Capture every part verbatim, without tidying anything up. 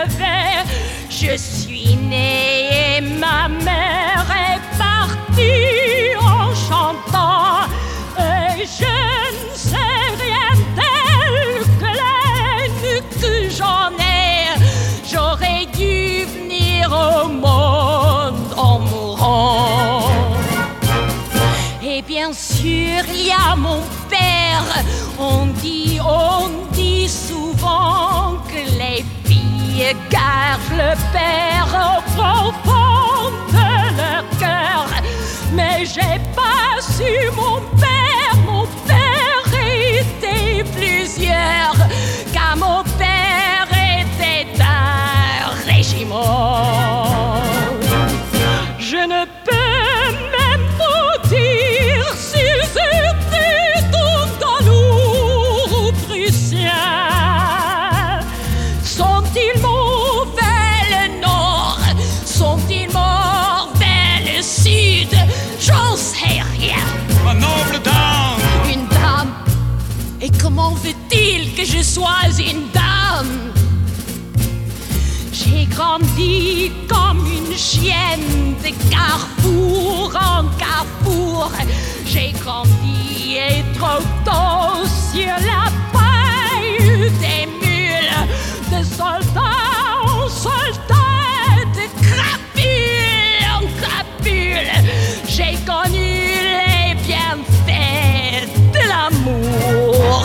vais. Je suis née et ma mère est partie en chantant. Et je ne sais rien d'elle que l'aine que j'en ai. J'aurais dû venir au monde en mourant. Et bien sûr, il y a mon père. On dit, on dit souvent que les filles gardent le père au profond de leur cœur. Mais j'ai pas su mon père, mon père était plusieurs, car mon père était un régiment. Je ne peux même pas dire si c'était Andalous ou Prussien. Sont-ils mauvais le Nord? Sont-ils mauvais le Sud? J'en sais rien. Ma noble dame! Une dame? Et comment veut-il que je sois une dame? J'ai grandi comme une chienne de carrefour en carrefour. J'ai grandi et trop tôt sur la paille des mules, de soldat en soldat, de crapule en crapule. J'ai connu les bienfaits de l'amour.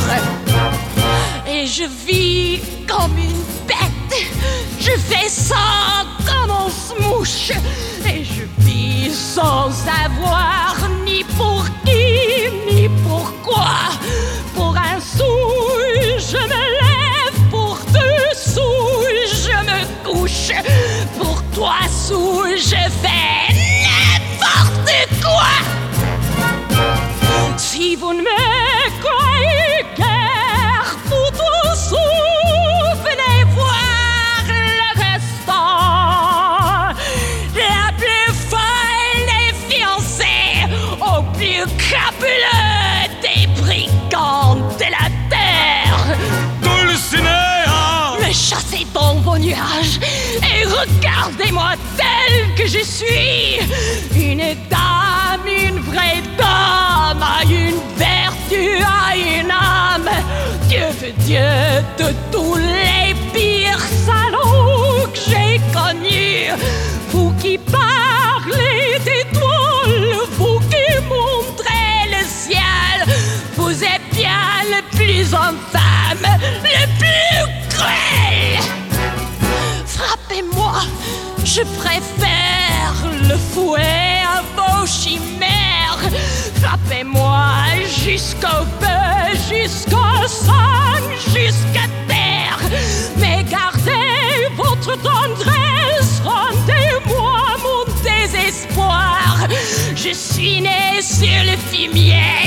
Et je vis comme une bête. Je fais ça comme on se mouche. Et je vis sans savoir ni pour qui, ni pourquoi. Pour un sou, je me lève. Pour deux sous, je me couche. Pour trois sous, je fais n'importe quoi. Si vous ne me croyez guère, pour tous sous, venez voir le restant. La plus folle des fiancées au plus crapuleux des brigands de la terre. Dulcinea! Me chassez dans vos nuages et regardez-moi telle que je suis. Une dame, une vraie dame, a une vertu, a une âme. Dieu veut Dieu de tous les pires salauds que j'ai connus. Vous qui parlez d'étoiles, vous qui montrez le ciel, vous êtes bien le plus infâme, le plus cruel. Frappez-moi, je préfère le fouet à vos chimères. Frappez-moi jusqu'au feu, jusqu'au sang, jusqu'à terre. Mais gardez votre tendresse, rendez-moi mon désespoir. Je suis né sur le fumier